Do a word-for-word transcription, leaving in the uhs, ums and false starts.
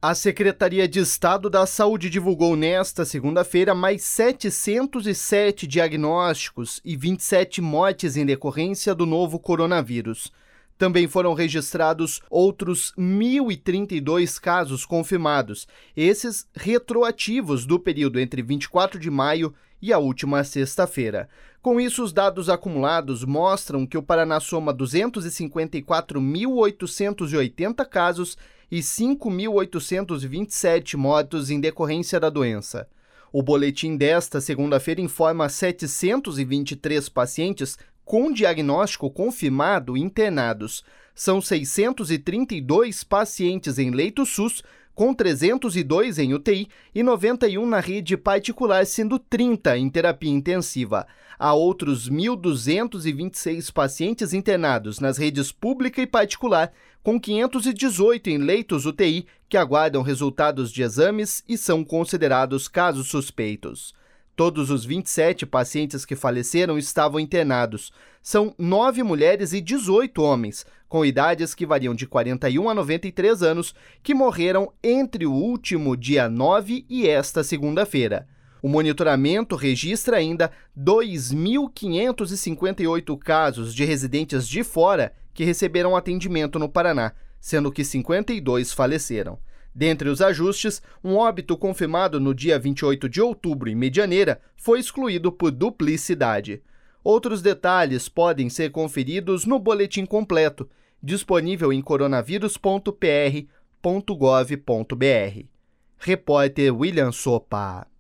A Secretaria de Estado da Saúde divulgou nesta segunda-feira mais setecentos e sete diagnósticos e vinte e sete mortes em decorrência do novo coronavírus. Também foram registrados outros mil e trinta e dois casos confirmados, esses retroativos do período entre vinte e quatro de maio e a última sexta-feira. Com isso, os dados acumulados mostram que o Paraná soma duzentos e cinquenta e quatro mil oitocentos e oitenta casos e cinco mil oitocentos e vinte e sete mortos em decorrência da doença. O boletim desta segunda-feira informa setecentos e vinte e três pacientes com diagnóstico confirmado internados. São seiscentos e trinta e dois pacientes em leito SUS, com trezentos e dois em U T I e noventa e um na rede particular, sendo trinta em terapia intensiva. Há outros mil duzentos e vinte e seis pacientes internados nas redes pública e particular, com quinhentos e dezoito em leitos U T I que aguardam resultados de exames e são considerados casos suspeitos. Todos os vinte e sete pacientes que faleceram estavam internados. São nove mulheres e dezoito homens, com idades que variam de quarenta e um a noventa e três anos, que morreram entre o último dia nove e esta segunda-feira. O monitoramento registra ainda dois mil quinhentos e cinquenta e oito casos de residentes de fora que receberam atendimento no Paraná, sendo que cinquenta e dois faleceram. Dentre os ajustes, um óbito confirmado no dia vinte e oito de outubro em Medianeira foi excluído por duplicidade. Outros detalhes podem ser conferidos no boletim completo, disponível em coronavírus ponto p r ponto gov ponto b r. Repórter William Sopa.